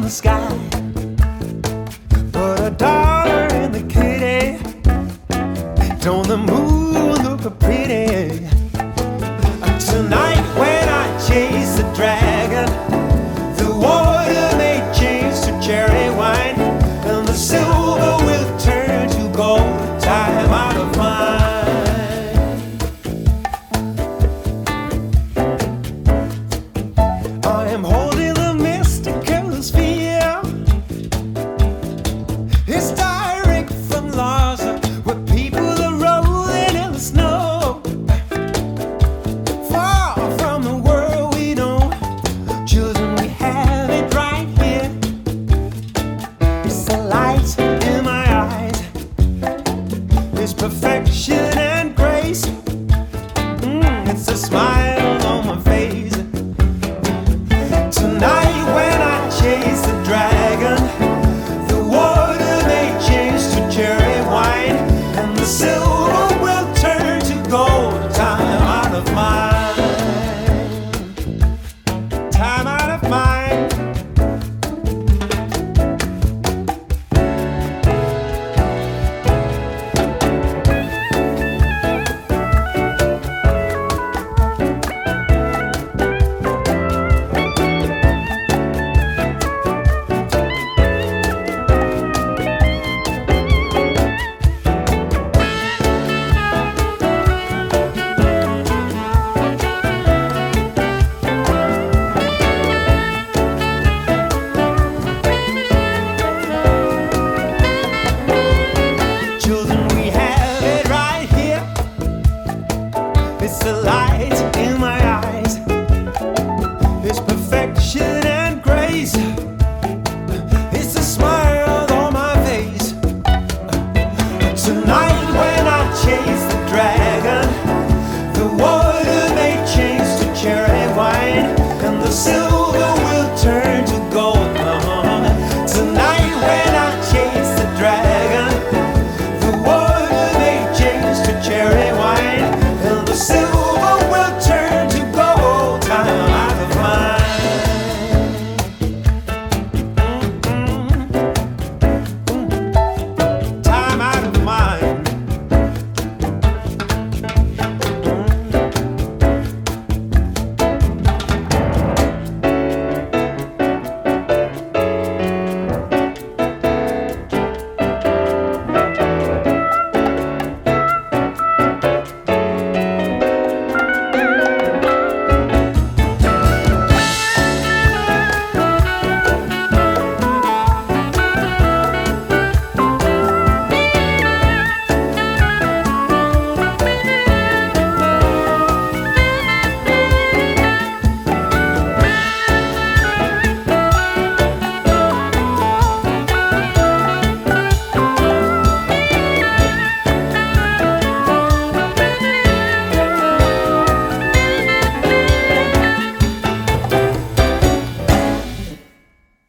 sky. Put a dollar in the kitty. Don't the moon look pretty? Tonight when I chase the dragon, the water may change to cherry wine, and the silver will turn to gold. Time out of mind. I am holding the mystical sphere. It's direct from Lhasa, where people are rolling in the snow. Far from the world we know, children, we have it right here. It's the light in my eyes, it's perfection and grace. It's a smile on my face. Tonight when I chase the dragon, the water may change to cherry wine, and the silver will turn to gold. Time out of mind. Time out of mind. Children, we have it right here. It's the light in my eyes, it's perfection and grace. It's a smile on my face. Tonight when I chase the dragon, the water may change to cherry wine, and the silver will turn to gold.